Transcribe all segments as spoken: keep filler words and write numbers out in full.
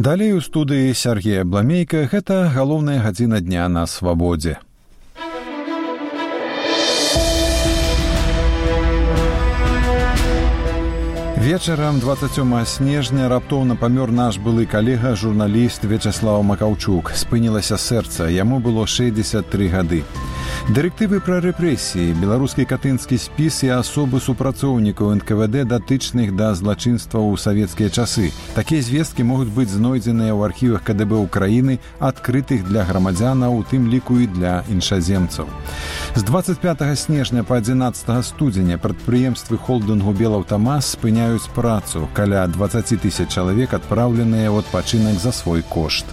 Далей у студыі Сергея Бламейка гэта галоўная гадзіна дня на свабодзе. Вечарам дваццаць сёмага снежня раптоўна памёр наш былы калега, журналіст Вячеслав Макаўчук. Спынілася сэрца, яму было шэсцьдзесят тры гады. Дырэктывы пра рэпрэсіі, беларускі катынскі спіс і асобы супрацоўнікаў эн ка вэ дэ, датычных да злачынстваў у савецкія часы. Такія звесткі могуць быць знойдзеныя ў архівах ка дэ бэ ўкраіны, адкрытых для грамадзянаў, у тым ліку і для іншаземцаў. З дваццаць пятага снежня па адзінаццатага студзеня прадпрыемствы холдынгу «Белаўтамаз» спыняюць працу. Каля дваццаць тысяч чалавек адпраўленыя ў адпачынак за свой кошт.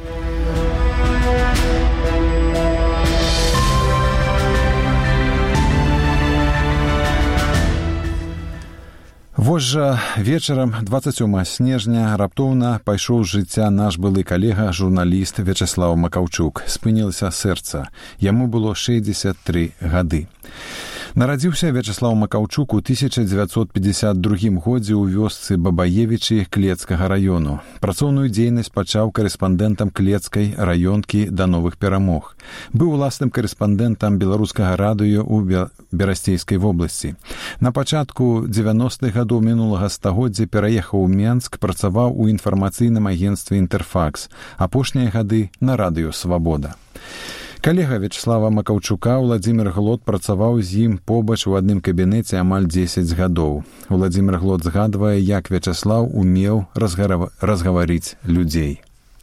Вось жа вечарам дваццаць сёмага снежня раптоўна пайшоў з жыцця наш былы калега, журналіст Вячеслав Макаўчук. Спынілася сэрца. Яму было шэсцьдзесят тры гады. Нарадзіўся Вячеслав Макаўчук у тысяча дзевяцьсот пятьдесят другім годзе ў вёсцы Бабаевічы Клецкага раёну. Працоўную дзейнасць пачаў карэспандэнтам Клецкай раёнкі да новых перамог. Быў уласным карэспандэнтам беларускага радыё ў Берасцейскай вобласці. На пачатку дзевяностых гадоў мінулага стагоддзя пераехаў у Менск, працаваў у інфармацыйным агенцтве «Інтэрфакс», апошнія гады на радыё «Свабода». Калега Вячеслава Макаўчука Владзімір Глот працаваў з ім побач у адным кабінеце амаль дзесяць гадоў. Владзімір Глот згадвае, як Вячеслав умеў разгара... разгаварыць людзей.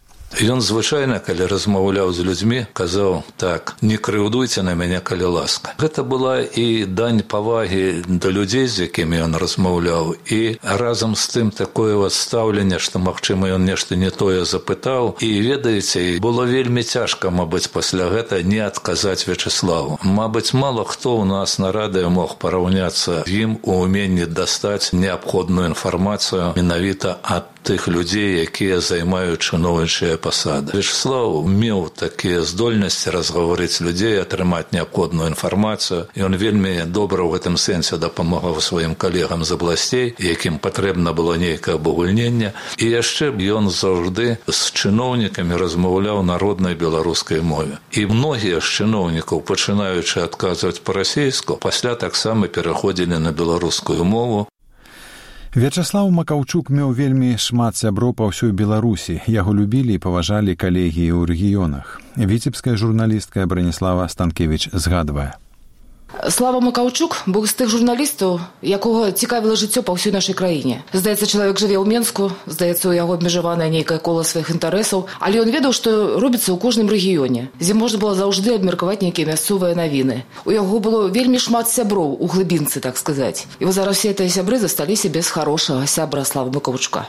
Ён звычайна, калі размаўляў з людзьмі, казаў так: не крыўдуйце на мяне, калі ласка. Гэта была і дань павагі да людзей, з якімі ён размаўляў, і разам з тым такое вот стаўленне, што, магчыма, ён нешта не тое запытаў. І, ведаеце, было вельмі цяжка, мабыць, пасля гэта не адказаць Вячеславу. Мабыць, мала хто ў нас на радыё мог параўняцца з ім у ўменні дастаць неабходную інфармацыю менавіта ад тых людзей, якія займаюць чыноўнічыя пасады. Вячеслав меў такія здольнасці разгаварыць людзей, атрымаць неабходную інфармацыю. Ён вельмі добра ў гэтым сэнсе дапамагаў сваім калегам з абласцей, якім патрэбна было нейкае абагульненне. І яшчэ ён заўжды з чыноўнікамі размаўляў на роднай беларускай мове. І многія з чыноўнікаў, пачынаючы адказваць па-расейску, пасля таксама пераходзілі на беларускую мову. Вячеслав Макаўчук меў вельмі шмат сяброў па ўсёй Беларусі. Яго любілі і паважалі калегі ў рэгіёнах. Віцебская журналістка Браніслава Станкевіч згадвае. Слава Макаўчук быў з тых журналістаў, якога цікавіла жыццё па ўсёй нашай краіне. Здаецца, чалавек жыве ў Менску, здаецца, у яго абмежаванае нейкае кола сваіх інтарэсаў, але ён ведаў, што робіцца ў кожным рэгіёне, дзе можна было заўжды абмеркаваць нейкія мясцовыя навіны. У яго было вельмі шмат сяброў у глыбінцы, так сказаць. І вось зараз усе тыя сябры засталіся без харошага сябра Славы Макаўчука.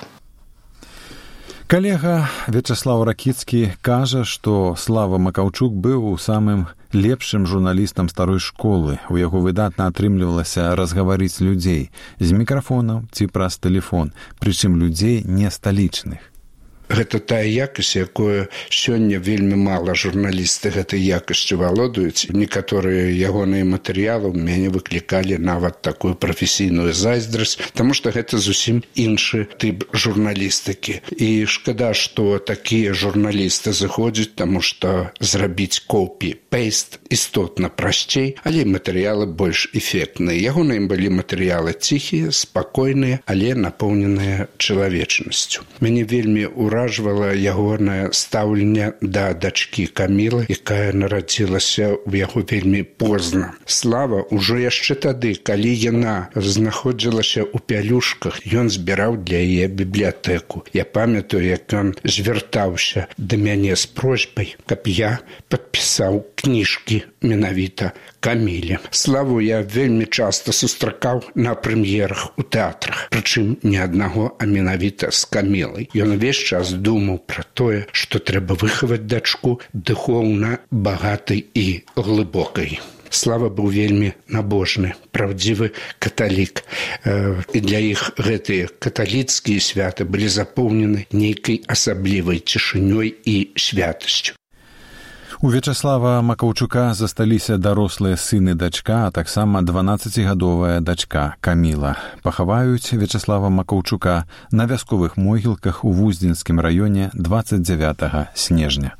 Калега Вячеслав Ракіцкі кажа, што Слава Макаўчук быў самым лепшым журналістам старой школы. У яго выдатна атрымлівалася разгаварыць людзей з мікрафонаў ці праз тэлефон, прычым людзей не сталічных. Гэта тая якасць, якую сёння вельмі мала журналісты гэтай якасцю валодаюць. Некаторыя ягоныя матэрыялы ў мяне выклікалі нават такую прафесійную зайздрасць, таму што гэта зусім іншы тып журналістыкі. І шкада, што такія журналісты заходзяць, таму што зрабіць копі-пейст істотна прасцей, але матэрыялы больш эфектныя. Ягоныя былі матэрыялы ціхія, спакойныя, але напоўненыя чалавечнасцю. Мяне вельмі уражвала ягонае стаўленне да дачкі Камілы, якая нарадзілася ў яго вельмі позна. Слава ўжо яшчэ тады, калі яна знаходзілася ў пялюшках, ён збіраў для яе бібліятэку. Я памятаю, як ён звяртаўся да мяне з просьбай, каб я падпісаў кніжкі менавіта Каміле. Славу я вельмі часта сустракаў на прэм'ерах у тэатрах, прычым не аднаго, а менавіта з Камілай. Ён увесь час думаў пра тое, што трэба выхаваць дачку духоўна багатай і глыбокай. Слава быў вельмі набожны, праўдзівы каталік. І для іх гэтыя каталіцкія святы былі запоўнены нейкай асаблівай цішынёй і святасцю. У Вячаслава Макаўчука засталіся дарослыя сын і дачка, а таксама дванаццацігадовая дачка Каміла. Пахаваюць Вячаслава Макаўчука на вясковых могілках у Вуздзінскім раёне дваццаць дзявятага снежня.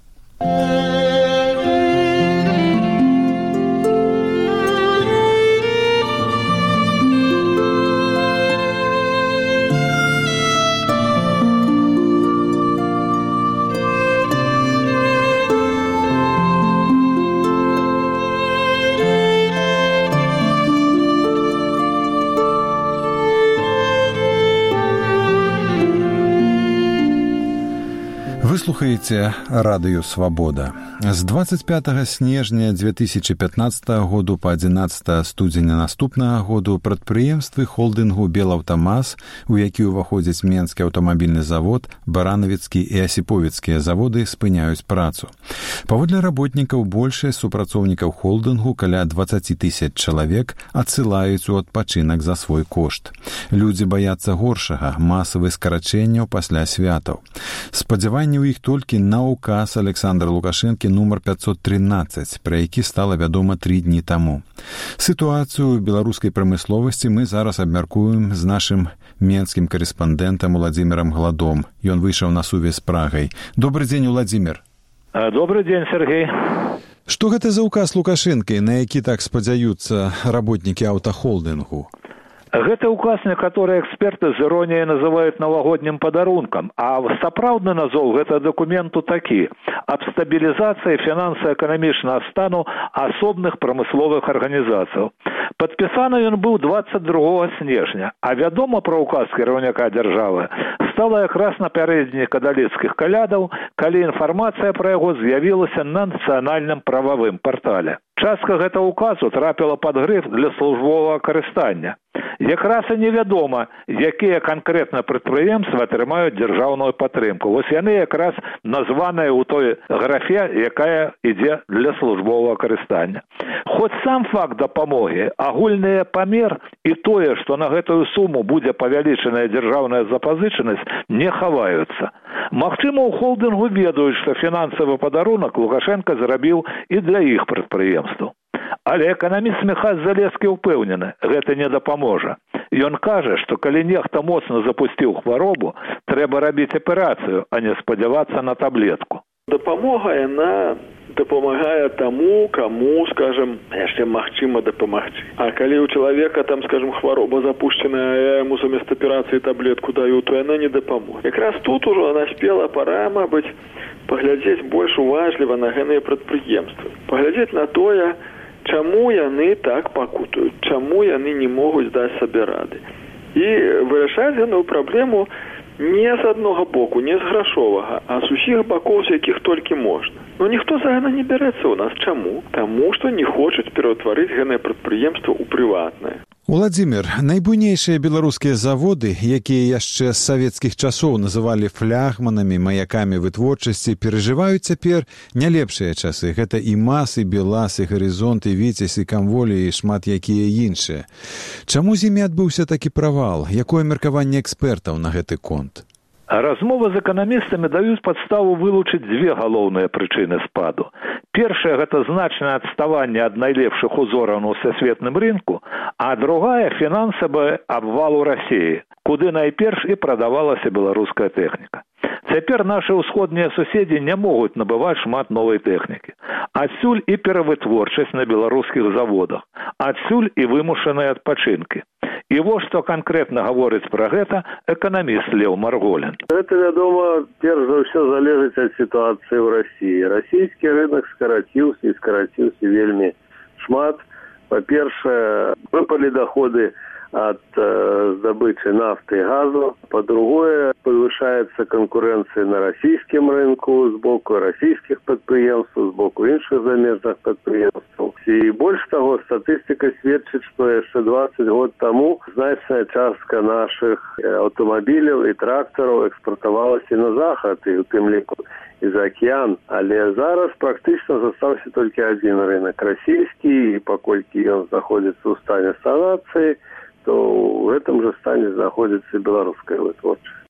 Вы слухаеце радыё «Свабода». З дваццаць пятага снежня дзве тысячы пятнаццатага году па адзінаццатае студзеня наступнага году прадпрыемствы холдынгу «Белаўтамаз», у які ўваходзяць Менскі аўтамабільны завод, Баранавіцкі і Асіповіцкія заводы, спыняюць працу. Паводле работнікаў, большасць супрацоўнікаў холдынгу, каля дваццаць тысяч чалавек, адсылаюць у адпачынак за свой кошт. Людзі баяцца горшага, масавых скарачэнняў пасля святаў. Спадзяванні у іх толькі на ўказ Александра Лукашэнкі нумар пятьсот тринадцать, пра які стала вядома тры дні таму. Сітуацыю ў беларускай прамысловасці мы зараз абмяркуем з нашым менскім карэспандэнтам Уладзімірам Гладом. Ён выйшаў на сувязь з Прагай. Добры дзень, Уладзімір. Добрый день, Сергей. Што гэта за ўказ Лукашэнкі, на які так спадзяюцца работнікі аўтахолдынгу? Гэта указ, некаторыя эксперты з іроніяй называюць навагоднім падарункам, а сапраўдны назоў гэта дакументу такі: аб стабілізацыі фінансава-эканамічнага стану асобных прамысловых арганізацыяў. Падпісаны ён быў дваццаць другога снежня, а вядома пра ўказ кіраўніка дзяржавы стала якраз напярэдадні каталіцкіх калядаў, калі інфармацыя пра яго з'явілася на нацыянальным прававым партале. Частка гэтага указу трапіла пад грыф для службовага карыстання. Якраз і невядома, якія канкрэтна прадпрыемствы атрымаюць дзяржаўную падтрымку. Вось яны якраз названыя ў той графе, якая ідзе для службовага карыстання. Хоць сам факт дапамогі, агульны памер і тое, што на гэтую суму будзе павялічаная дзяржаўная запазычанасць, не хаваюцца. Магчыма, у холдынгу ведаюць, што фінансавы падарунак Лукашенка зрабіў і для іх прадпрыемстваў. Але эканаміст Міхась Залескі ўпэўнены, гэта не дапаможа. Ён кажа, што калі нехта моцна запусціў хваробу, трэба рабіць аперацыю, а не спадзявацца на таблетку. Дапамога, яна дапамагае таму, каму, скажем, яшчэ магчыма дапамагчы. А калі у чалавека там, скажем, хвароба запущеная, а я яму замест аперацыі таблетку даю, то яна не дапаможа. Якраз тут ужо наспела пара, мабыць, паглядзець больш уважліва на гэтыя прадпрыемствы. Паглядзець на тое, чаму яны так пакутаюць, чаму яны не могуць даць сабе рады. І вырашаць гэтую праблему не з аднога боку, не з грашовага, а з усіх бакоў, з якіх толькі можна. Но ніхто за гэта не бярэцца ў нас. Чаму? Таму, што не хочуць пераўтварыць гэтае прадпрыемства ў прыватнае. Уладзімір, найбуйнейшыя беларускія заводы, якія яшчэ з савецкіх часоў называлі флягманамі, маякамі вытворчасці, перажываюць цяпер не лепшыя часы. Гэта і МАЗ, і БелАЗ, і Гарызонт, і Віцязь, і Камволі, і шмат якія іншыя. Чаму з імі адбыўся такі правал? Якое меркаванне экспертаў на гэты конт? Размовы з эканамістамі даюць падставу вылучыць дзве галоўныя прычыны спаду. Першая – гэта значнае адставанне ад найлепшых узораў на сусветным рынку, а другая – фінансавы абвал у Расіі, куды найперш і прадавалася беларуская тэхніка. Цяпер нашы ўсходнія суседзі не могуць набываць шмат новай тэхнікі. Адсюль і перавытворчасць на беларускіх заводах, адсюль і вымушаныя адпачынкі. І вось што канкрэтна гаворыць пра гэта эканаміст Леў Марголін. Гэта, вядома, перш за ўсё залежыць ад сітуацыі ў Расіі. Расійскі рынок скараціўся і скараціўся вельмі шмат. Па-першае, выпалі доходы от э, здобычи нафты и газа. По-другое, повышается конкуренция на российском рынку с боку российских предприемств, с боку іншых замежных предприемств. И больше того, статистика сведчит, что еще двадцать год тому значная частка наших автомобилей и тракторов экспортовалась и на заход, и в тем лику и за океан. Але зараз практично застался только один рынок – российский, и покольки он находится в стане санации, то в этом же стане знаходзіцца беларуская вытворчасць.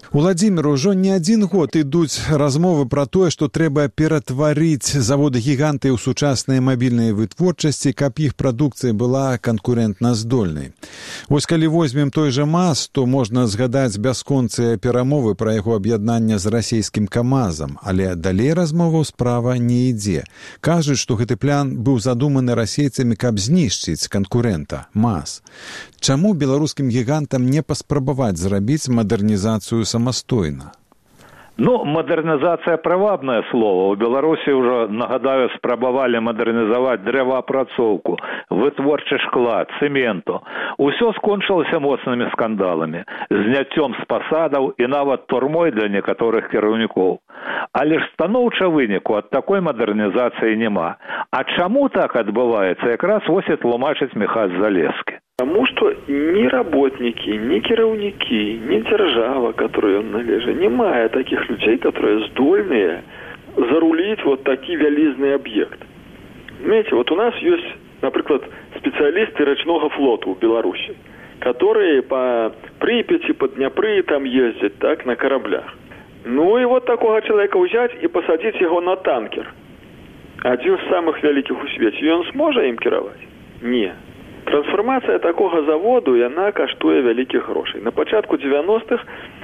Уладзімір, ужо не адзін год ідуць размовы пра тое, што трэба ператварыць заводы-гіганты ў сучасныя мабільныя вытворчасці, каб іх прадукцыя была канкурэнтназдольнай. Вось калі возьмем той жа МАЗ, то можна згадаць бясконцыя перамовы пра яго аб'яднанне з расійскім КамАЗам, але далей размоваў справа не ідзе. Кажуць, што гэты план быў задуманы расейцамі, каб знішчыць канкурэнта МАЗ. Чаму беларускім гігантам не паспрабаваць зрабіць мадэрнізацыю самастойна? Ну, мадэрнізацыя прывабнае слово. У Беларусі ўжо, нагадаю, спрабавалі мадэрнізаваць дрэваапрацоўку, вытворчы шкла, цэменту. Усё скончылася моцнымі скандаламі, зняццём з пасадаў і нават турмой для некаторых кіраўнікоў. Але ж станоўча выніку ад такой мадэрнізацыі няма. А чаму так адбываецца, якраз вось і тлумачыць Міхась Залескі. Потому что ни работники, ни кіраўнікі, ни держава, которой он належит, не мае таких людей, которые здольные зарулить вот такие вялизный объект. Знаете, вот у нас есть, например, специалисты речного флота в Беларуси, которые по Припяти, по Днепры там ездят, так, на кораблях. Ну и вот такого человека взять и посадить его на танкер. Один из самых великих у свете. И он сможет им кіраваць? Не. Трансформація такого заводу, яна каштуе вялікіх грошай. На пачатку девяностых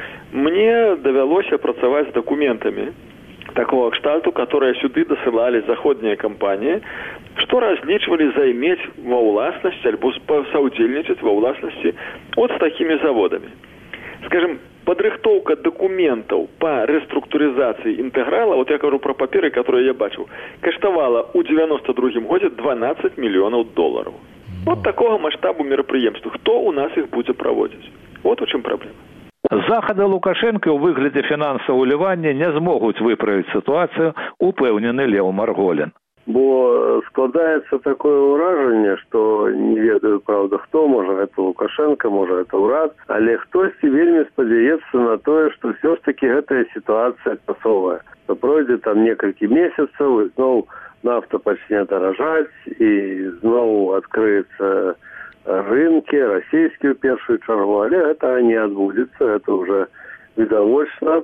мне давялося працаваць з дакументамі такого кшталту, которые сюды дасылалі заходнія кампаніі, што разлічвалі займець ва ўласнасці альбо саўдзельнічаць ва ўласнасці от з такімі заводамі. Скажем, падрыхтоўка дакументаў па рэструктурызацыі інтэграла, вот я кажу пра паперы, которые я бачыў, каштавала ў девяносто другім годзе дванаццаць мільёнаў долараў. Вот такого масштабу мерапрыемстваў. Хто у нас их будзе праводзіць? Вот у чым праблема. Захады Лукашэнкі ў выглядзе фінансавого ўлівання не змогуць выправіць сітуацыю, упэўнены Леў Марголін. Бо складаецца такое ўражанне, што не ведаю, правда, хто, можа, гэта Лукашенко, можа, гэта ўрад, але хтосьці вельмі спадзяецца на тое, што ўсё ж такі гэтая сітуацыя часовая. То пройдзе там некалькі месяцаў, і зноў нафта пачне даражаць, і зноў адкрыецца рынкі, расійскія ў першую чаргу, але гэта не адбудзецца, гэта ўжо відавочна.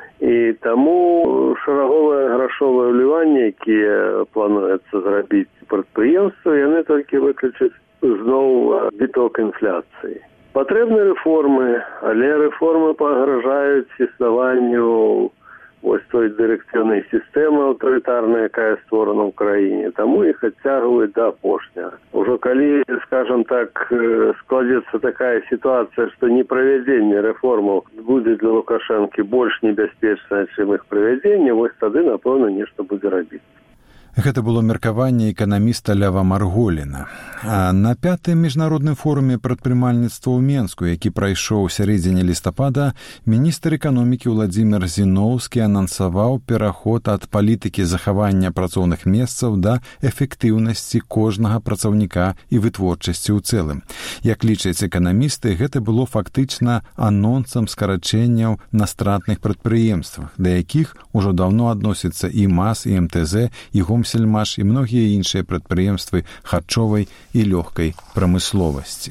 І таму шараговае грашовае ўліванне, якія плануецца зрабіць прадпрыемствы, яны толькі выключаць зноў біток інфляцыі. Патрэбны рэформы, але рэформы пагражаюць існаванню вось той дырэкцыйнай сістэмы аўтарытарнай, якая створана ў краіне. Таму іх адцягваюць да апошняга. Ужо калі, скажам так, складзецца такая сітуацыя, што неправядзенне рэформаў будзе для Лукашэнкі больш небяспечнае, чым іх правядзенне, вось тады, напэўна, нешта будзе рабіць. Гэта было меркаванне эканаміста Лева Марголіна. А на пятым міжнародным форуме прадпрымальніцтва ў Менску, які прайшоў у сярэдзіне лістапада, міністр эканомікі Уладзімір Зіноўскі анансаваў пераход ад палітыкі захавання працоўных месцаў да эфектыўнасці кожнага працаўніка і вытворчасці ў цэлым. Як лічаць эканамісты, гэта было фактычна анонсам скарачэнняў на стратных прадпрыемствах, да якіх ужо даўно адносяцца і МАЗ, і МТЗ, і Гомсельмаш і многія іншыя прадпрыемствы харчовай і лёгкай прамысловасці.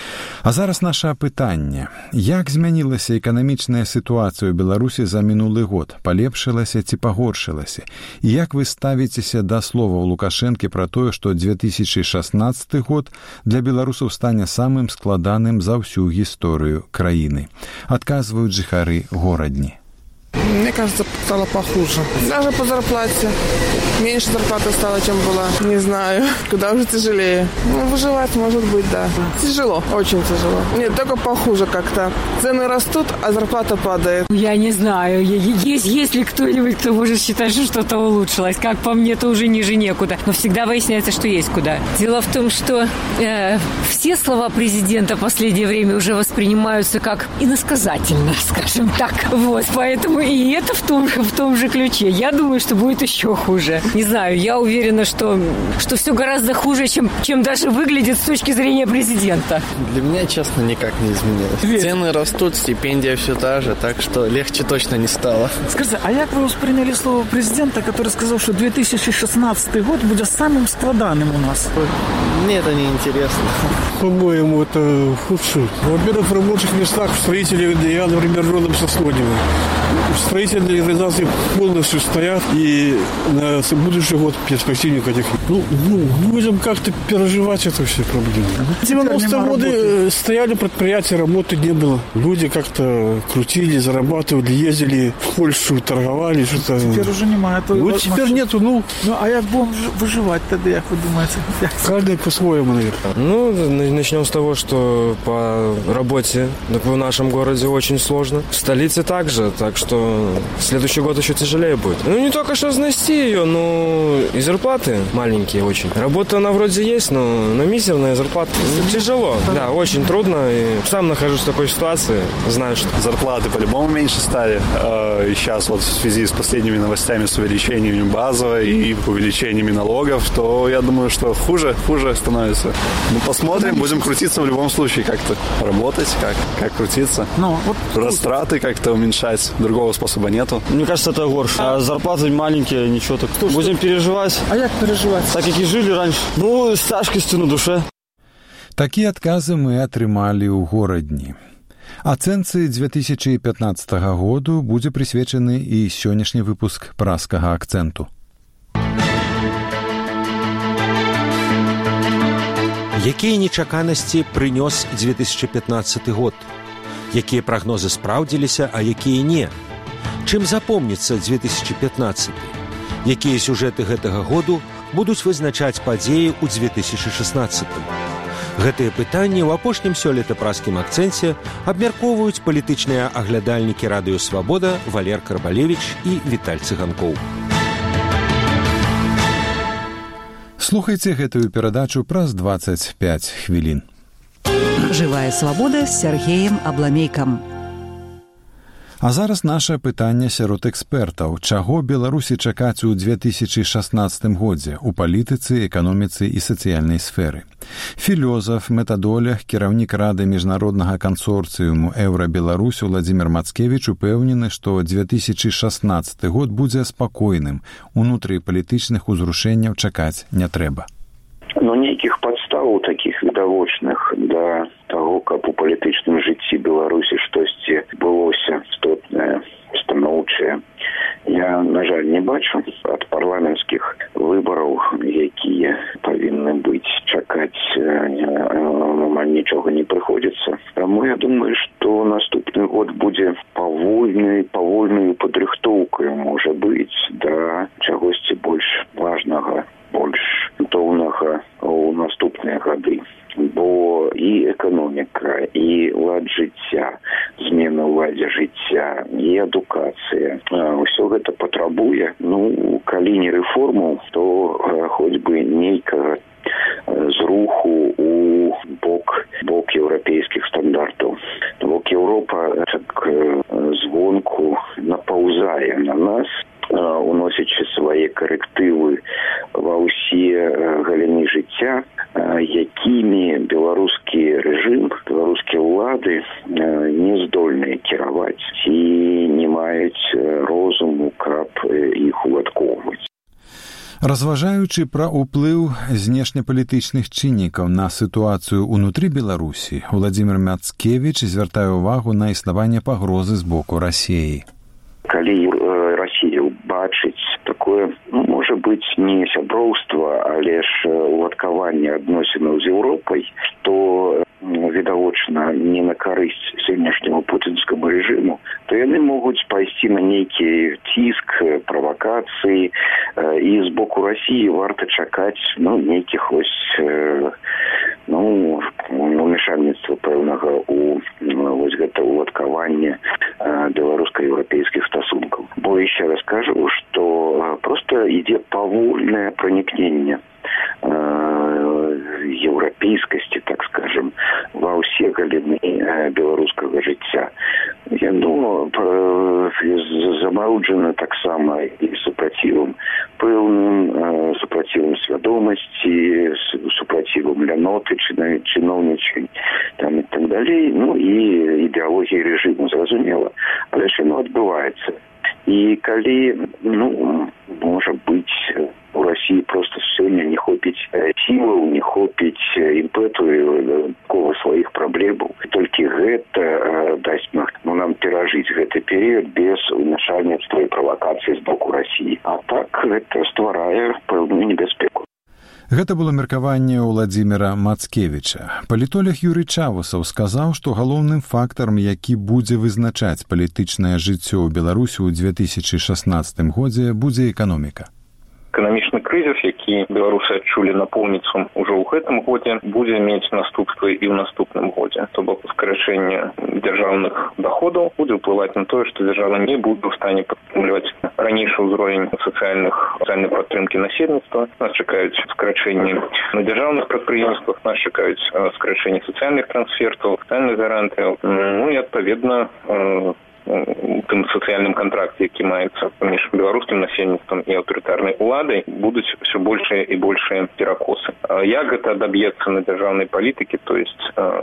А зараз наша пытанне. Як змянілася эканамічная сітуацыя ў Беларусі за мінулы год? Палепшылася ці пагоршылася? І як вы ставіцеся да словаў Лукашэнкі пра тое, што две тысячи шестнадцаты год для беларусаў стане самым складаным за ўсю гісторыю краіны? Адказваюць жыхары горадні. Мне кажется, стало похуже. Даже по зарплате. Меньше зарплаты стало, чем была. Не знаю. Куда уже тяжелее. Ну, выживать, может быть, да. Тяжело. Очень тяжело. Нет, только похуже как-то. Цены растут, а зарплата падает. Я не знаю. Есть, есть ли кто-нибудь, кто может считать, что что-то улучшилось. Как по мне, то уже ниже некуда. Но всегда выясняется, что есть куда. Дело в том, что э, все слова президента в последнее время уже воспринимаются как иносказательно, скажем так. Вот, поэтому и где-то в том, в том же ключе. Я думаю, что будет еще хуже. Не знаю, я уверена, что, что все гораздо хуже, чем, чем даже выглядит с точки зрения президента. Для меня, честно, никак не изменилось. Цены растут, стипендия все та же, так что легче точно не стало. Скажите, а как вы восприняли слово президента, который сказал, что две тысячи шестнадцатый год будет самым складанным у нас? Мне это не интересно. По-моему, это худшее. Во-первых, в рабочих местах в строителе, я, например, родом со Слонева. Строительные организации полностью стоят, и на будущий год перспективник этих. Ну, ну, будем как-то переживать это все проблемы. В девяностые годы стояли предприятия, работы не было. Люди как-то крутили, зарабатывали, ездили в Польшу, торговали, что-то. Теперь уже немає. Ну, теперь машин. Нету, ну. Ну, а як будем выживать тогда, як вы думаете? Каждый по-своему, наверное. Ну, начнем с того, что по работе в нашем городе очень сложно. В столице также, так что следующий год еще тяжелее будет. Ну, не только что снести ее, но и зарплаты маленькие очень. Работа, она вроде есть, но, но мизерная зарплата. Ну, тяжело, да, очень трудно. И сам нахожусь в такой ситуации, знаю, что... Зарплаты по-любому меньше стали. И сейчас вот в связи с последними новостями, с увеличением базовой и увеличениями налогов, то я думаю, что хуже, хуже становится. Ну, посмотрим, будем крутиться в любом случае как-то. Работать, как, как крутиться. Ну, вот растраты как-то уменьшать. Другого способа нету. Мне кажется, это горше. А зарплаты маленькие, ничего так. Что, будем что? переживать. А як переживать? Так, как и жили раньше. Ну, с тяжкостью на душе. Такія адказы мы атрымалі ў горадні. Ацэнцы дзве тысячы пятнаццатага году будзе прысвечаны і сённяшні выпуск праскага акцэнту. Якія нечаканасці прынёс дзве тысячы пятнаццаты год? Якія прагнозы спраўдзіліся, а якія не? Чым запомніцца дзве тысячы пятнаццаты? Якія сюжэты гэтага году будуць вызначаць падзеі ў дзве тысячы шаснаццатым? Гэтыя пытанні ў апошнім сёлета праскім акцэнце абмяркоўваюць палітычныя аглядальнікі радыё «Свабода» Валер Карбалевіч і Віталь Цыганкоў. Слухайце гэтую перадачу праз дваццаць пяць хвілін. Жывая свабода з Сергеем Абламейкам. А зараз наша пытанне сярод экспертаў. Чаго Беларусі чакаць у дзве тысячы шаснаццатым годзе ў палітыцы, эканоміцы і сацыяльнай сферы? Філёзаф, метадолог, кіраўнік рады міжнароднага кансорцыуму «Еўра-Беларусь» Владзімір Мацкевіч упэўнены, што дзве тысячы шаснаццаты год будзе спакойным. Унутры палітычных узрушэнняў чакаць не трэба. Но нейкіх падставаў такіх відавочных да таго, каб у палітычным жыцці Беларусі штосьці былося істотнае, станоўчае, я, на жаль, не бачу. Ад парламенцкіх выбараў, якія павінны быць, чакаць амаль нічога не прыходзіцца. Таму я думаю, што наступны год будзе павольнай, павольнаю падрыхтоўкаю, можа быць, да чагосьці больш важнага, больш тоўнага ў наступныя гады. Бо і эканоміка, і лад жыцця, змена ў ладзе жыцця, і адукацыя. Усё гэта патрабуе, ну, калі не рэформу, то хоць бы нейкага зруху у бок, бок еўрапейскіх стандартаў. Бок Еўропа так звонку напаўзае на нас, уносячы свае карэктывы ва ўсе галіны жыцця, якімі беларускі рэжым, беларускія ўлады не здольныя кіраваць ці не маюць розуму, каб іх уладкоўваць. Разважаючы пра ўплыў знешнепалітычных чыннікаў на сітуацыю ўнутры Беларусі, Владзімір Мацкевіч звяртае ўвагу на існаванне пагрозы з боку Расіі. Калі Расія бачыць такое, ну, можа быць, не сяброўства, але ж уладкаванне адносінаў з Еўропай, то відавочна не на карысць сённяшняму пуцінскаму рэжыму, то яны могуць пайсці на нейкі ціск, правакацыі, і з боку Расіі варта чакаць, ну, нейкіх вось, ну, умешальніцтва пэўнага у вось гэта уладкаванне беларуска-еўрапейскіх стасункаў. Бо яшчэ раз кажу, што просто ідзе павольнае пранікненне еўрапейскасці, так скажем, ва ўсе усе галіны беларускага жыцця. Яно замаруджана таксама і супрацівам пэўным, супрацівам свядомасці, супрацівам ляноты, чыноўнічай, там і так далей, ну і ідэалогіі рэжыму, зразумела. Але ж яно адбываецца. І калі, ну, можа быць, у России просто сёння не хопіць сілаў, не хопіць імпэту кого сваіх праблемаў. Толькі гэта э, дасць ну, нам перажыць гэты перыяд без умяшальніцтва і правакацыі з боку России. А так гэта стварае пэўную небяспеку. Гэта было меркаванне Владзіміра Мацкевіча. Палітолог Юрый Чавусаў сказаў, што галоўным фактарам, які будзе вызначаць палітычнае жыццё ў Беларусі ў две тысячы шаснаццатым годзе, будзе эканоміка. Эканамічны крызіс, які беларусы адчулі напоўніцу ўжо ў гэтым годзе, будзе мець наступствы і ў наступным годзе. То бок скарачэнне дзяржаўных даходаў будзе ўплываць на тое, што дзяржава не будзе ў стане падтрымліваць ранейшы ўзровень сацыяльных сацыяльнай падтрымкі насельніцтва. Нас чакаюць скарачэнні на дзяржаўных прадпрыемствах, нас чакаюць скарачэнні сацыяльных трансфертаў, сацыяльных гарантыяў. Ну і адпаведна у тым сацыяльным кантракце, які маецца паміж беларускім насельніцтвам і аўтарытарнай уладай, будуць все большыя і большыя перакосы. Як гэта адаб'ецца на дзяржаўнай палітыкі, то есть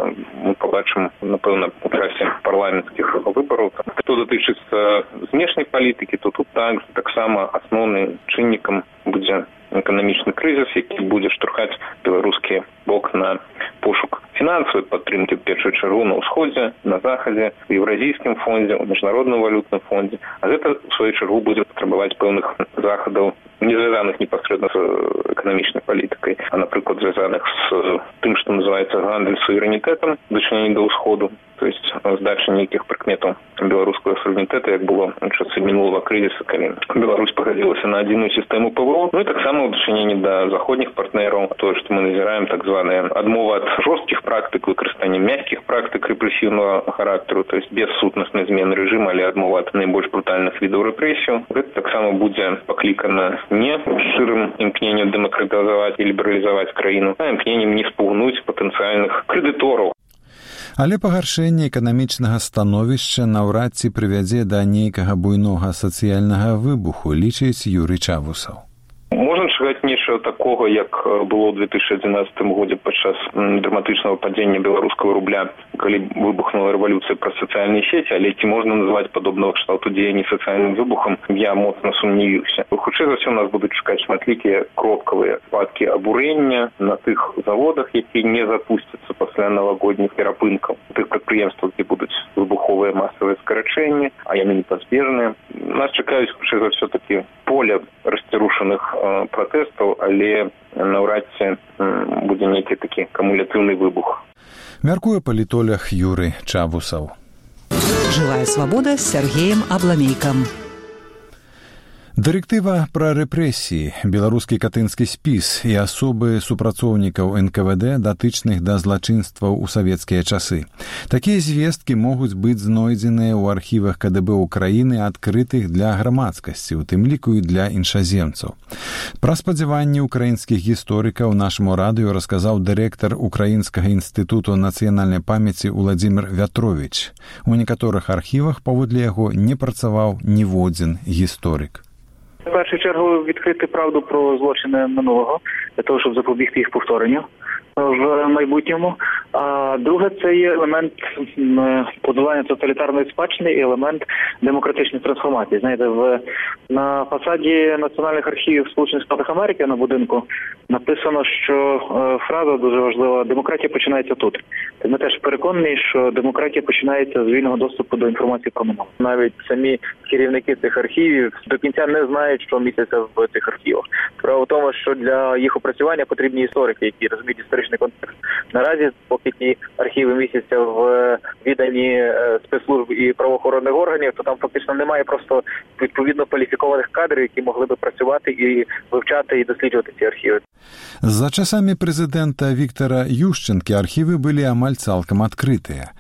мы побачым, напэўна, у часе парламенцкіх выбараў. Што датычыцца знешняй палітыкі, то тут так, таксама асноўным чыннікам будзе эканамічны крызіс, які будзе штурхаць беларускі бок на пошук фінансавай падтрымкі, в першую чаргу на ўсходзе, на захадзе, у еўразійскім фондзе, у міжнародным валютным фондзе. А гэта, в сваю чаргу, будзе патрабаваць пэўных захадаў, не звязаных непасрэдна з эканамічнай палітыкай, а, напрыклад, звязаных з тым, што называецца гандаль суверэнітэтам, дачыненне да ўсходу, то есть здача нейкіх прыкметаў беларускага суверэнітэта, як было ў часы мінулага крызіса, калі Беларусь пагадзілася на адзіную сістэму ПВО, ну і таксама ў дачыненні да заходніх партнераў, тое, што мы назіраем так званая адмова ад жорсткіх практык, выкарыстанне мяккіх практык рэпрэсіўнага характару, то есть без сутнаснай змены рэжыма, але адмова ад найбольш брутальных відаў рэпрэсіяў. Гэта таксама будзе паклікана не шчырым імкненнем дэмакратызаваць і лібералізаваць краіну, а імкненнем не спугнуць патэнцыяльных крэдытораў. Але пагаршэнне эканамічнага становішча наўрад ці прывядзе да нейкага буйнога сацыяльнага выбуху, лічыць Юрый Чавусаў. Можна чакаць нечага такога, як было ў две тысячы адзінаццатым годзе падчас драматычнага падзення беларускага рубля, калі выбухнула рэвалюцыя праз сацыяльныя сеці, але ці можна называць падобнага кшталту дзеянні сацыяльным выбухам, я моцна сумняваюся. Хутчэй за ўсё нас будуць чакаць шматлікія кропкавыя спадкі абурэння на тых заводах, якія не запусцяцца пасля навагодніх перапынкаў, тых прадпрыемствах, дзе будуць выбуховыя масавыя скарачэнні, а яны непазбежныя. Нас чакаюць хутчэй за ўсё такі поле расцярушаных пратэстаў, але наўрад ці будзе нейкі такі кумулятыўны выбух. Мяркуе палітолог Юрый Чавусаў. Живая свобода с Сергеем Абламейком. Дырэктыва пра рэпрэсіі, беларускі катынскі спіс і асобы супрацоўнікаў эн ка вэ дэ, датычных да злачынстваў у савецкія часы. Такія звесткі могуць быць знойдзеныя ў архівах ка дэ бэ ўкраіны, адкрытых для грамадскасці, у тым ліку і для іншаземцаў. Пра спадзяванні ўкраінскіх гісторыкаў нашаму радыё расказаў дырэктар Украінскага інстытуту нацыянальнай памяці Владзімір Вятровіч. У некаторых архівах, паводле яго, не працаваў ніводзін гісторык. В першу чергу відкрити правду про злочини минулого, для того, щоб запобігти їх повторенню в майбутньому. А друге, це є елемент подолання тоталітарної спадщини і елемент демократичної трансформації. Знаєте, в, на фасаді Національних архівів Сполучених Штатів Америки на будинку написано, що е, фраза дуже важлива: демократія починається тут. Ми теж переконані, що демократія починається з вільного доступу до інформації про минуле. Навіть самі керівники цих архівів до кінця не знають, що міститься в цих архівах. Справа в тому, що для їх опрацювання потрібні історики, які розуміють історичний контекст. Наразі, поки ті архіви містяться в відданні спецслужб і правоохоронних органів, то там фактично немає просто відповідно кваліфікованих кадрів, які могли би працювати і вивчати і досліджувати ці архіви. За часамі прэзідэнта Віктара Ющэнкі архівы былі амаль цалкам адкрытыя.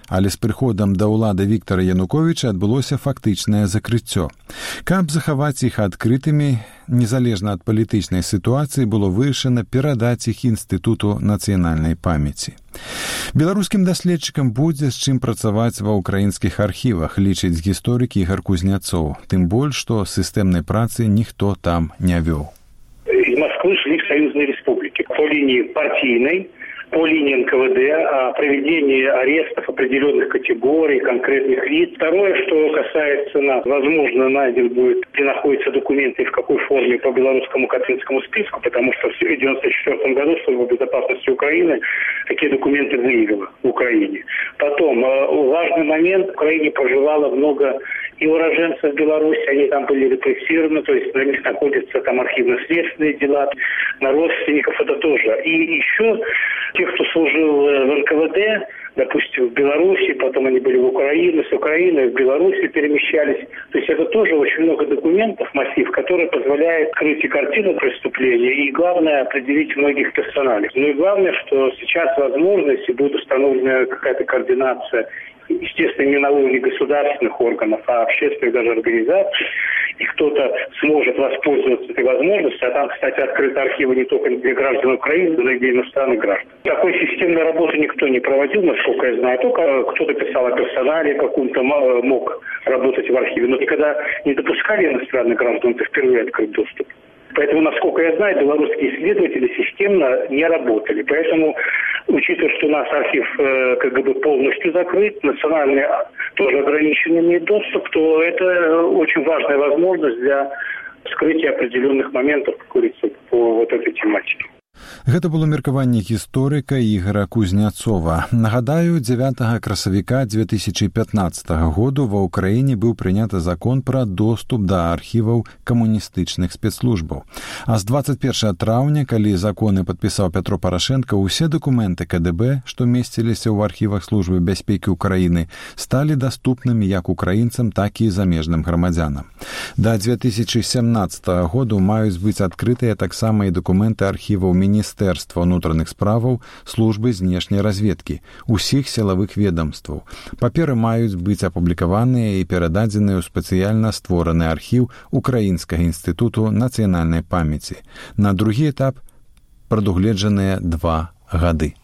але з прыходам да ўлады Віктара Януковіча адбылося фактычнае закрыццё. Каб захаваць іх адкрытымі, незалежна ад палітычнай сітуацыі, было вырашана перадаць іх Інстытуту нацыянальнай памяці. Беларускім даследчыкам будзе з чым працаваць ва ўкраінскіх архівах, лічыць гісторык Ігар Кузняцоў, тым больш, што сістэмнай працы ніхто там не вёў. Из Москвы шли в союзные республики по линии партийной, по линии эн ка вэ дэ о проведении арестов определенных категорий, конкретных лиц. Второе, что касается нас, возможно, найден будет, где находятся документы и в какой форме по белорусскому катынскому списку, потому что в девяносто четвёртом году Служба безопасности Украины такие документы выявила в Украине. Потом, важный момент, в Украине проживало много и уроженцев Беларуси, они там были репрессированы, то есть на них находятся там архивно-следственные дела, на родственников это тоже. И еще те, кто служил в эн ка вэ дэ, допустим, в Беларуси, потом они были в Украине, с Украины в Беларуси перемещались. То есть это тоже очень много документов, массив, который позволяет открыть и картину преступления, и главное, определить многих персоналей. Ну и главное, что сейчас возможно, если будет установлена какая-то координация, естественно, не на уровне государственных органов, а общественных даже организаций, и кто-то сможет воспользоваться этой возможностью, а там, кстати, открыты архивы не только для граждан Украины, но и для иностранных граждан. Такой системной работы никто не проводил, насколько я знаю, только кто-то писал о персонале, каком-то мог работать в архиве, но никогда не допускали иностранных граждан, это впервые открыт доступ. Поэтому, насколько я знаю, белорусские исследователи системно не работали. Поэтому, учитывая, что у нас архив э, как бы полностью закрыт, национальный тоже ограниченный имеет доступ, то это очень важная возможность для вскрытия определенных моментов, как говорится, по вот этой тематике. Гэта было меркаванне гісторыка Ігара Кузняцова. Нагадаю, дзевятага красавіка дзве тысячы пятнаццатага году ва ўкраіне быў прыняты закон пра доступ да архіваў камуністычных спецслужбаў. А з дваццаць першага траўня, калі законы падпісаў Пятро Парашенко, усе дакументы ка дэ бэ, што месціліся ў архівах Службы бяспекі Украіны, сталі даступнымі як украінцам, так і замежным грамадзянам. Да дзве тысячы сямнаццатага году маюць быць адкрытыя таксама і дакументы архіваў Міністэрства ўнутраных справаў, Службы знешняй разведкі, усіх сілавых ведомстваў. Паперы маюць быць апублікаваныя і перададзеныя ў спецыяльна створаны архіў Украінскага інстытуту нацыянальнай памяці. На другі этап прадугледжаныя два гады.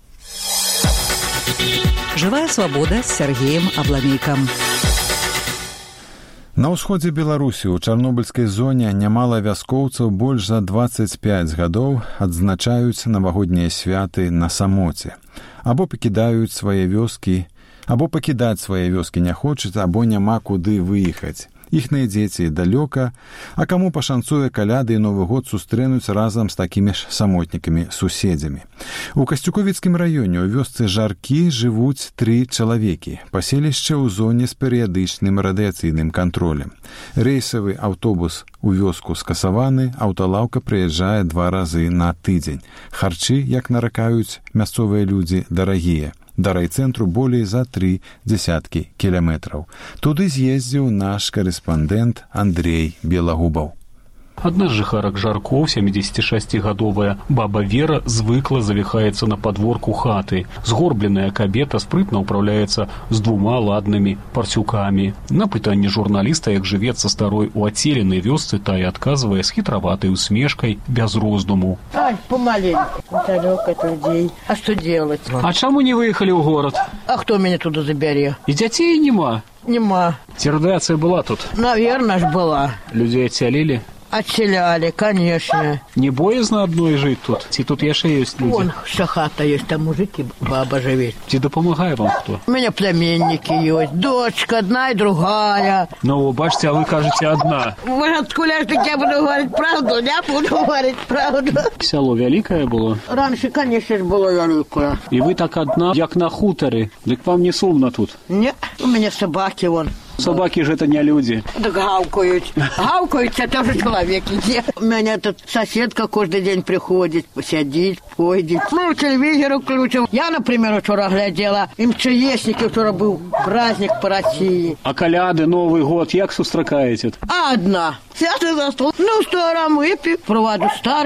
Жывая свабода з Сергеем Абламейкам. На ўсходзе Беларусі ў чарнобыльскай зоне нямала вяскоўцаў больш за дваццаць пяць гадоў адзначаюць навагоднія святы на самоце. Або пакідаюць свае вёскі, або пакідаць свае вёскі не хочуць, або няма куды выехаць. Іхныя дзеці далёка, а каму пашанцуе, каляды і Новы год сустрэнуць разам з такімі ж самотнікамі-суседзямі. У Касцюковіцкім раёне ў вёсцы Жаркі жывуць тры чалавекі, паселішча ў зоне з перыядычным радыяцыйным кантролем. Рэйсавы аўтобус у вёску скасаваны, аўталаўка прыязджае два разы на тыдзень. Харчы, як наракаюць мясцовыя людзі, дарагія. Да райцэнтру болей за тры дзесяткі кіламетраў. Туды з'ездзіў наш корэспандэнт Андрей Белагубаў. Одна з жыхарак Жаркоў, сямідзесяцішасцігадовая баба Вера, звыкла завіхаецца на падворку хаты. Згорбленая кабета спрытна ўпраўляецца з двума ладнымі парцюкамі. На пытанне журналіста, як жывецца старой у адселенай вёсцы, тая адказвае з хітраватай усмешкай, без роздуму. Ай, помаленьку, далёка от людей. А что делать? А чаму не выехалі ў горад? А кто меня туда забере? І дзяцей нема? Нема. Ці радыацыя была тут? Наверное ж была. Людзей адсялілі? Отселяли, конечно. Не боязно одной жить тут? Ці тут яшчэ ёсць людзі? Вон, вся хата есть, там мужики, баба живет. Ці дапамагае вам хто? У меня племянники есть, дочка одна и другая. Ну, бачите, а вы кажете одна. Может, откуда ж я буду говорить правду? Я буду говорить правду. Сяло вялікае было? Раньше, конечно, было великое. И вы так одна, як на хутары. Дык вам не сумно тут? Нет, у меня собаки вон. Собаки же это не люди. Да гавкают. Гавкают, это тоже человеки. У меня тут соседка каждый день приходит, посидит, пойдет. Ну, телевизор включил. Я, например, вчера глядела. Им МЧСники, вчера был праздник по России. А коляды, Новый год, як сустракаете? Одна. Сядет за стол. Ну, что, рам выпей, проводу старый.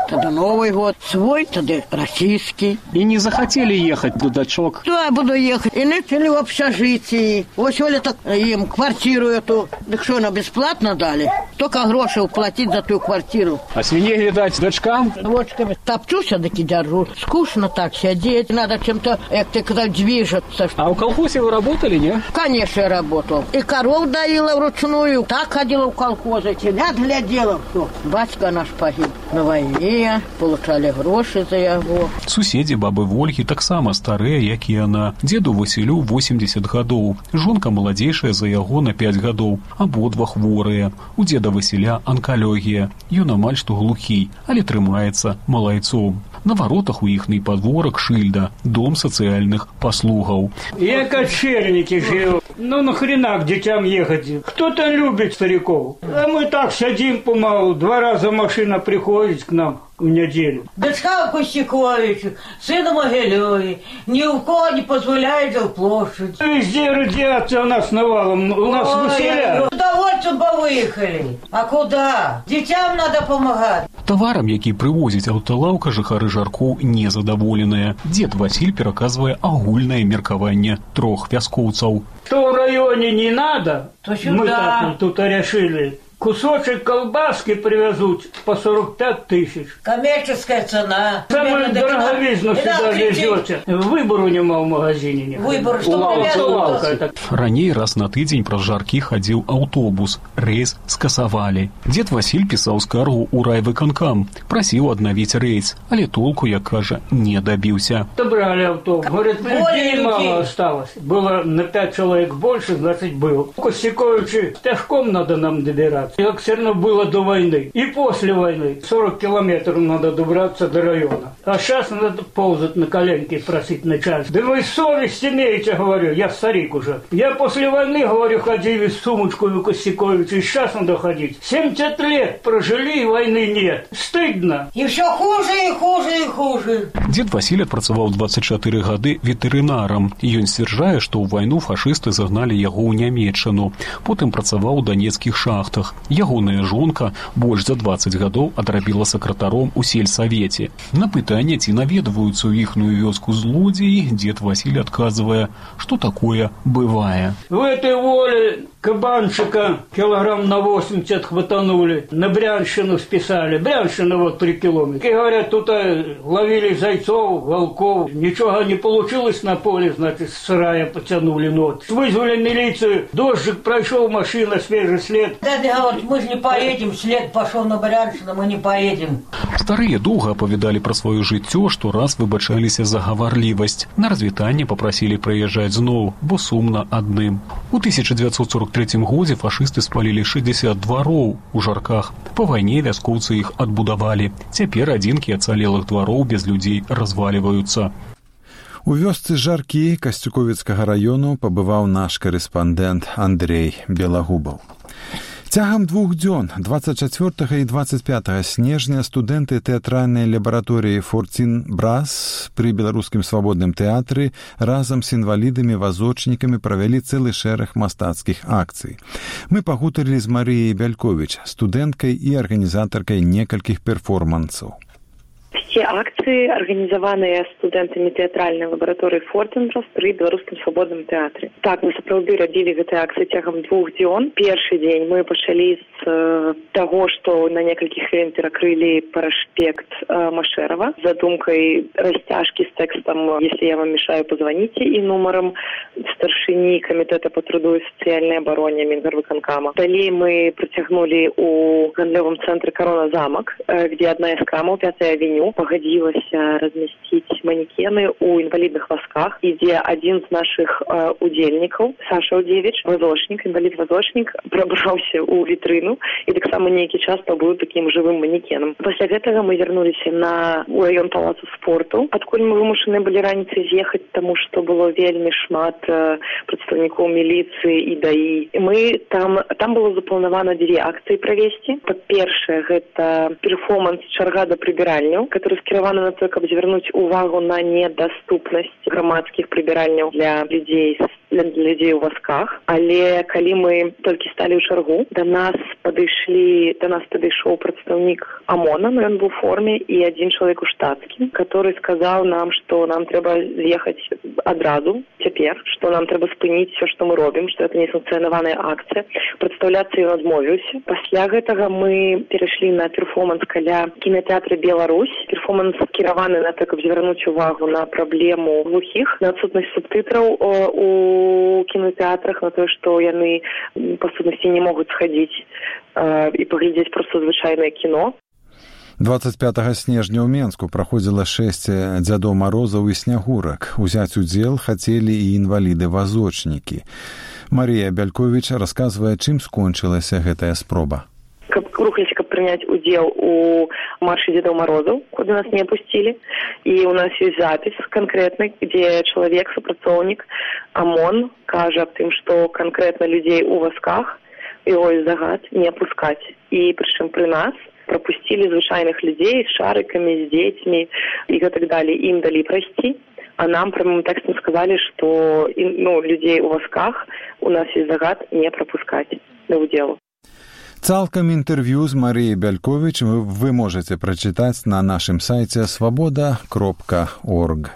тогда Новый год. Свой, тогда российский. И не захотели ехать до дачок? Да, я буду ехать. И начали в общежитии. Вот сегодня так им квартиру эту. Так что, она бесплатно дали? Только гроши уплатить за ту квартиру. А свиней, видать, дочкам? Водочками топчу все-таки держу. Скучно так сидеть. Надо чем-то, как ты сказал, движется. А у колхозе вы работали, не? Конечно, я работал. И коров доила вручную. Так ходила в колхозе. Телят глядела. Все. Батька наш погиб на войне. Получали гроши за его. Суседи бабы Вольги таксама старыя, як і яна. Деду Василю восемьдесят гадоў. Жонка маладзейшая за яго на пять гадоў. Абодва хворыя. У деда Василя онкалогія. Ён амаль што глухі, але трымаецца малайцом. На воротах у іхний подворок шильда «Дом социальных послугов». Я кочевники живу. Ну нахрена к детям ехать? Кто-то любит стариков. А мы так сидим помалу. Два раза машина приходит к нам в неделю. Дочка у Костяковича, сына Могилевой, ни у кого не позволяет жил площадь. Везде радиация у нас навалом. У нас выселяют. Удовольствием повыехали. А куда? Детям надо помогать. Таварам, які прывозіць аўталаўка, жыхары Жаркоў незадаволеныя. Дед Василь пераказвае агульнае меркаванне трох вяскоўцаў. Что в районе не надо, то мы так вот тут решили. Кусочек колбаски привезут по сорок пять тысяч. Коммерческая цена. Самую дороговизну сюда везете. Выбору нема в магазине. Нет. Выбор, что привезут? Раней раз на тыдзень праз Жаркі хадзіў аўтобус. Рэйс скасавалі. Дед Василь пісаў скаргу ў райвыканкам. Прасіў аднавіць рэйс, але толку, як кажа, не дабіўся. Отобрали автобус. Говорят, людей мало осталось. Было на пять человек больше, значит, было. Костяковичи, пешком надо нам добираться. Как все равно было до войны. И после войны. сорок километров надо добраться до района. А сейчас надо ползать на коленки и просить начальство. Да вы совесть имеете, говорю. Я старик уже. Я после войны, говорю, ходили с сумочкой у Костяковича. И сейчас надо ходить. семьдесят лет прожили, и войны нет. Стыдно. И все хуже, и хуже, и хуже. Дед Василь адпрацаваў двадцать четыре гады ветэрынарам. Ён сцвярджае, што ў вайну фашысты загналі яго ў Нямецчыну. Потым працаваў у данецкіх шахтах. Ягоная жонка больш за двадцать гадоў адрабіла сакратаром у сельсавеце. На пытанне, ці наведваюцца ў іхную вёску злодзеі, дед Василь адказвае, што такое бывае. В этой воле кабанчика килограмм на восемьдесят хватанули. На Брянщину списали. Брянщина вот три километра. И говорят, тут ловили зайцов, волков. Ничего не получилось на поле, значит, с сарая потянули нот. Вызвали милицию. Дождик прошел, машина, свежий след. Дядя говорит, мы же не поедем. След пошел на Брянщину, мы не поедем. Старыя доўга апавядалі пра сваё жыццё, што раз выбачаліся за гаварлівасць. На развітанне папрасілі прыязджаць зноў, бо сумна адным. У тысяча девятьсот сорок третьем годзе фашысты спалілі шестьдесят двароў у Жарках. Па вайне вяскоўцы іх адбудавалі. Цяпер адзінкі ацалелых двароў без людзей развальваюцца. У вёсцы Жаркі Касцюковіцкага раёну пабываў наш корэспандэнт Андрей Белагубаў. Цягам двух дзён, двадцать чацвёртага і двадцать пятага снежня, студэнты тэатральнай лабараторыі «Форцін Брас» пры Беларускім свабодным тэатры разам з інвалідамі-вазочнікамі правялі цэлы шэраг мастацкіх акцый. Мы пагутарылі з Марыяй Бяльковіч, студэнткай і арганізатаркай некалькіх перформансаў. Все акции, организованные студентами театральной лаборатории «Форцін-Брас» при Белорусском свободном театре. Так, мы сапраўды рабілі гэтыя акцыі цягам двух дзён. Першы дзень мы пачалі з э, таго, што на некалькі хвілін перакрылі парашпект э, Машэрава з задумкай расцяжкі з тэкстам «Если я вам мешаю, позвоните» і нумарам старшыні камітэта па труду і сацыяльнай абароне Мінгарвыканкама. Далей мы працягнулі у гандлёвым цэнтры «Корона-замак», э, где одна из крамаў, Пятая авеню, погодилась разместить манекены у инвалидных восках, где один из наших э, удельников, Саша Удевич, вазочник, инвалид-вазочник, пробрался у витрину и так само некий час был таким живым манекеном. После этого мы вернулись на у район палацу спорту, откуда мы вымушены были раніцай з'ехаць, тому что было вельмі шмат э, представников милиции и ДАИ. Мы там, там было запланавано две акции провести. Па-першае, это перформанс «Чарга да прыбіральняў», который скіраваны на то, каб звярнуць увагу на недоступнасць грамадскіх прыбіральняў для людзей для людей у восках. Але калі мы толькі сталі ў чаргу, до нас Падышлі, да нас падышоў прадстаўнік ОМОНа, но ён быў у форме, і адзін чалавек у штатскім, который сказаў нам, што нам трэба з'ехаць адразу, цяпер, што нам трэба спыніць все, што мы робім, што это несанкцыянаваная акцыя. Прадстаўляцца ён адмовіўся. Пасля гэтага мы перайшлі на перформанс каля кінатэатра «Беларусь». Перформанс скіраваны на то, каб звярнуць увагу на праблему глухіх, на адсутнасць субтытраў у кінатэатрах, на тое, што яны па сутнасці не могуць схадзіць і паглядзець проста звычайнае кіно. дваццаць пятага снежня ў Менску праходзіла шэсце дзядоў Марозаў і снягурак. Узяць удзел хацелі і інваліды-вазочнікі. Марія Бяльковіч расказвае, чым скончылася гэтая спроба. Каб рухаліся, каб прыняць удзел у маршы дзедаў Марозаў, куды нас не пусцілі. І у нас ёсць запіс канкрэтны, дзе чалавек, супрацоўнік ОМОН кажа аб тым, што канкрэтна людзей у вазках яго ёсць загад не пускаць. І прычым пры нас прапусцілі звычайных людзей з шарыкамі, з дзецьмі і гэтак далей. Ім далі прайсці, а нам прямым тэкстам сказалі, што ну, людзей у вазках у нас ёсць загад не прапускаць да ўдзелу. Цалкам інтэрв'ю з Маріяй Бяльковіч вы, вы можаце прачытаць на нашым сайце свабода кропка орг.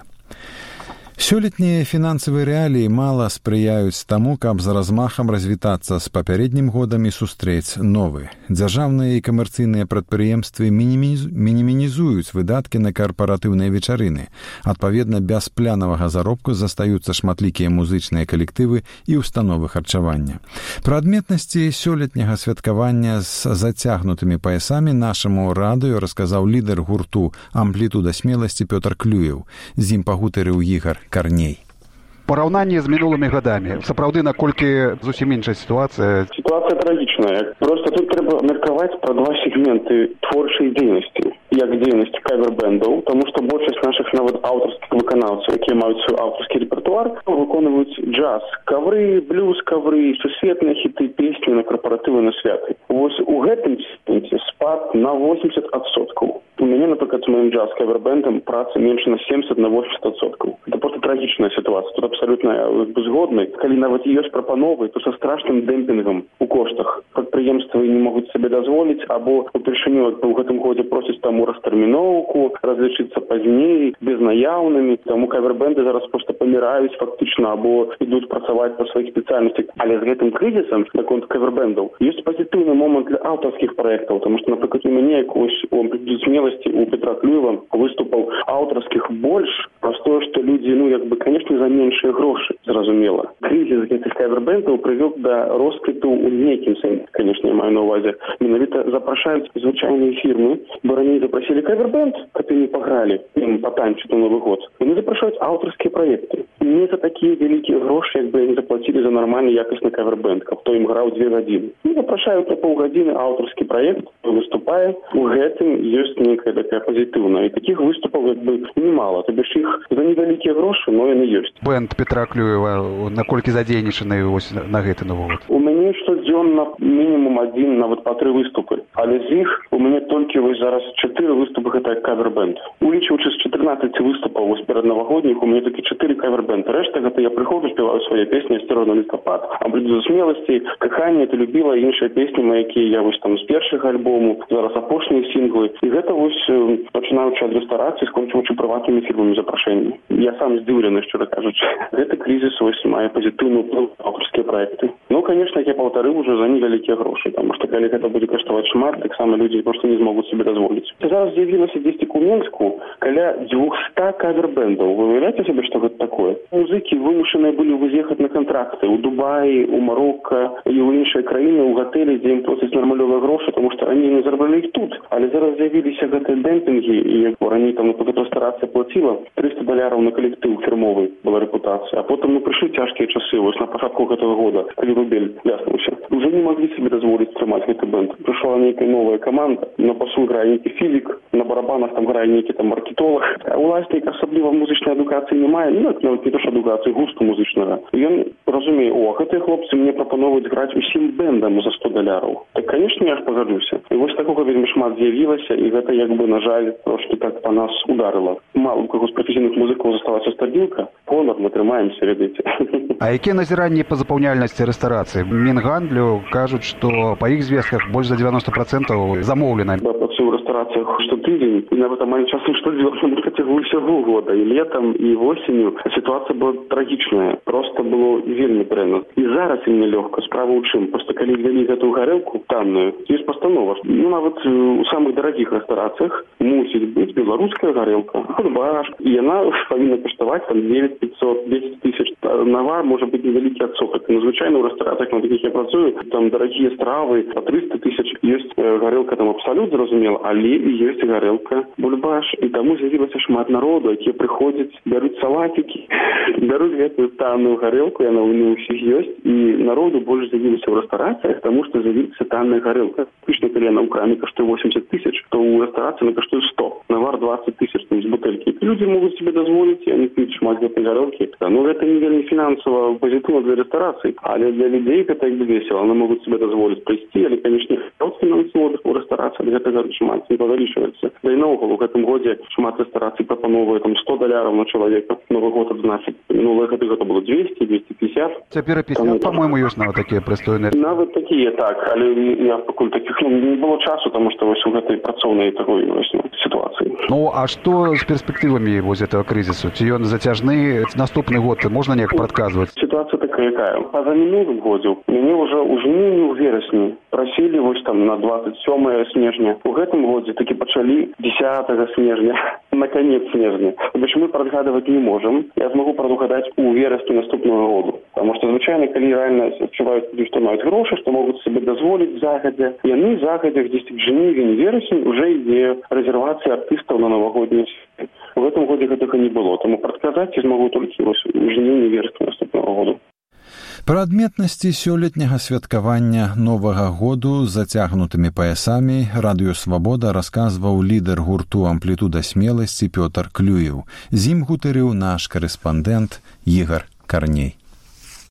Сёлетнія фінансавыя рэаліі мала спрыяюць таму, каб за размахам развітацца з папярэднім годам і сустрэць новы. Дзяржаўныя і камерцыйныя прадпрыемствы мінімізуюць выдаткі на карпаратыўныя вечарыны. Адпаведна, без планавага заробку застаюцца шматлікія музычныя калектывы і ўстановы харчавання. Пра адметнасці сёлетняга святкавання з зацягнутымі паясамі нашаму радыё расказаў лідар гурту «Амплітуда смеласці» Пётр Клюеў. З ім пагутарыў Ігар Карней. Параўнанні з мінулымі гадамі. Сапраўды, наколькі зусім іншая сітуацыя? Сітуацыя трагічная. Просто тут трэба меркаваць пра два сегменты творчай дзейнасці. Як дзейнасць кавер-бэндаў, таму што большасць нашых нават аўтарскіх выканаўцаў, якія маюць свой аўтарскі рэпертуар, выконваюць джаз, кавры, блюз, кавры, сусветныя хіты, песні на карпаратывы, на святы. Вось у гэтым сегменце спад на восемьдесят адсоткаў. У мяне, напрыклад, з маім джаз-кавер-бэндам праца менш на семьдесят на восемьдесят адсоткаў. Это просто трагічная сітуацыя. Тут абсалютна згодны. Калі нават ёсць прапановы, то са страшным дэмпінгам у коштах. Прадпрыемствы не могуць сабе дазволіць, або упершыню у гэтым годзе просяць таму растэрміноўку, разлічыцца пазней, безнаяўнымі. Таму кавер-бэнды зараз проста паміраюць фактычна, або ідуць працаваць па сваіх спецыяльнасцях. Але з гэтым крызісам, наконт кавер-бэндаў, ёсць пазітыўны момант для аўтарскіх праектаў, таму што, напрыклад, у мяне якогось у «Амплітуды смеласці» у Петра Клюева выступаў аўтарскіх больш, праз тое, што людзі, ну, як бы, канешне, за меншыя грошы, зразумела. Крызіс гэтых кавер-бэндаў прывёў да росквіту ў нейкім сэнсе, канешне, я маю на ўвазе. Менавіта запрашаюць звычайныя фірмы, бо раней запрасілі кавер-бэнд, каб імі пагралі, ім патанчыць на Новы год. Яны запрашаюць аўтарскія праекты. Не за такія вялікія грошы, як бы яны заплацілі за нармальны якасны кавер-бэнд, каб то ім граў две гадзіны. І запрашаюць на паўгадзіны аўтарскі праект, выступае. У гэтым ёсць нейкая такая пазітыўная. І такіх выступаў як бы немало. То бишь іх за невялікія грошы, но яны ёсць. Бэнд Петра Клюева наколькі задзейнічаны вось на гэты Новы год? У мяне штодзённа мінімум адзін, нават па тры выступы. Але з іх у мяне толькі вось зараз чатыры выступы гэта кавер-бэнд. Улічваючы з чатырнаццаці выступаў вось перад навагодніх, у мяне толькі чатыры кавер-бэнды. Рэшта гэта я прыходжу, спяваю свае песні «Асцярожна лістапад», «Амплітуда смеласці», «Каханне, ты любіла» і іншыя песні, якія я вось там з першага альбому, зараз апошнія сінглы. І гэта вось пачынаючы ад рэстарацыі, скончыўшы прыватнымі фірмамі запрашэння. Я сам здзіўлены, шчыра кажучы. Гэты крызіс вось мае пазітыўны ўплыў на аўтарскія праекты. Ну, канешне, як я паўтарыў уже за невялікія грошы, таму што калі гэта будзе каштаваць шмат, таксама людзі проста не змогуць себе дазволіць. Зараз з'явілася дзесьці у Менску каля дзвюхсот кавер-бэндаў. Вы уявляеце себе, што гэта такое? Музыкі вымушаныя былі выехаць на кантракты ў Дубаі, у Марокко і ў іншыя краіны, ў гатэлі, дзе ім просяць нармалёвыя грошы, таму што раней не зарабілі іх тут. Але зараз з'явіліся гэтыя дэмпінгі, і раней там, напрыклад, рэстарацыя плаціла триста даляраў на калектыў фірмовы была рэпутацыя. А потым мы прыйшлі цяжкія часы, вось на пачатку гэтага года, калі рубель ляснуўся. Уже не маглі себе дазволіць трымаць гэты бэнд. Прыйшла нейкая новая каманда, на басу грае нейкі фізік, на барабанах там грае нейкі там маркетолог. А уласніка асабліва музычнай адукацыі не мае, ну, нават не то, што адукацыі, густу музычнага. Ён разумее, о, а гэтыя хлопцы мне прапановваюць граць усім бэндам за сто даляраў. Так, конечно, я ж пагаджуся. І вось такога вельмі шмат з'явілася, і гэта як бы, на жаль, трошки так па нас ударыла. Мало у каго з прафесійных музыкаў засталася стабілка, понад мы трымаемся, ведаеце. А якія назіранні па запаўняльнасці рэстарацыі? Мінгандлю кажуць, што па іх звестках больш за девяносто процентов замоўлена. Я працую ў рэстарацыях штотыдзень, і нават амаль часам штодзённа на працягу ўсяго года. І летам, і восенню сітуацыя была трагічная. Просто было вельмі дрэнна. І зараз ім нелёгка. Справа ў чым? Просто калі ввялі гэтую гарэлку танную, ёсць пастанова. Ну, нават у самых дарагіх рэстарацыях мусіць быць беларуская гарэлка. Кульбаш. І яна павінна каштаваць там девять пятьсот, десять тысяч. Навар можа быць невялікі адсотак. Звычайна ў рэстарацыях, на такіх я працую, там дарагія стравы по триста тысяч. Ёсць гарэлка там абсалют, зразумела, але і ёсць гарэлка бульбаш. І таму з'явілася шмат народу, якія прыходзяць, бяруць салатікі, бяруць гэтую танную гарэлку, яна ў ўсіх ёсць, і народу больш з'явілася ў рэстарацыях, таму што з'явілася танная гарэлка. Фактычна, калі яна ў краме каштуе восемьдесят тысяч, то ў рэстарацыі она каштуе сто. Навар двадцать тысяч там, з бутэлькі. Людзі могуць себе дазволіць, і они п'юць шмат гэтай гарэлкі. Ну, гэта не вельмі фінансава пазітыўна для рэстарацыі, але для людзей гэта як бы весела. Яны могуць себе дазволіць прыйсці, але, канешне, фінансово у рэстарацыі ад гэтага шмат не павялічваецца. Да і наогул у гэтым годзе шмат рэстарацый прапановвае там сто даляраў на чалавека. Новы год адзначыць. Мінулыя гады гэта было двести, двести пятьдесят. Цяпер пятьдесят, па-мойму, ёсць нават такія прыстойныя. Нават такія, так, але я пакуль такіх ну, не было часу, таму што вось у гэтай працоўнай такой вось сітуацыі. Ну, а што з перспектывамі вось гэтага крызісу? Ці ён зацяжны? Наступны год можна неяк прадказваць? Сітуацыя такая, якая. Па-за мінулым годзе мяне ўжо ў жніўні, ў верасні прасілі вось там на двадцать сёмае снежня. У гэтым годзе такі пачалі десятого снежня, на канец снежня. Бач мы прадгадаваць не можам. Я змагу прадугадаць у верасні наступнага году. Таму што звычайна, калі рэальна адчуваюць, што маюць грошы, што могуць сабе дазволіць загадзя, яны загадзя дзесьці жнівень, верасень уже ідзе рэзервацыя артыстаў на навагоднія святы. У гэтым годзе гэтага не было, таму прадказаць я змагу толькі вось у жніўні, верасні наступнага году. Пра адметнасці сёлетняга святкавання Новага году з зацягнутымі паясамі Радыё Свабода расказваў лідар гурту «Амплітуда смеласці» Пётр Клюеў. З ім гутарыў наш карэспандэнт Ігар Карней.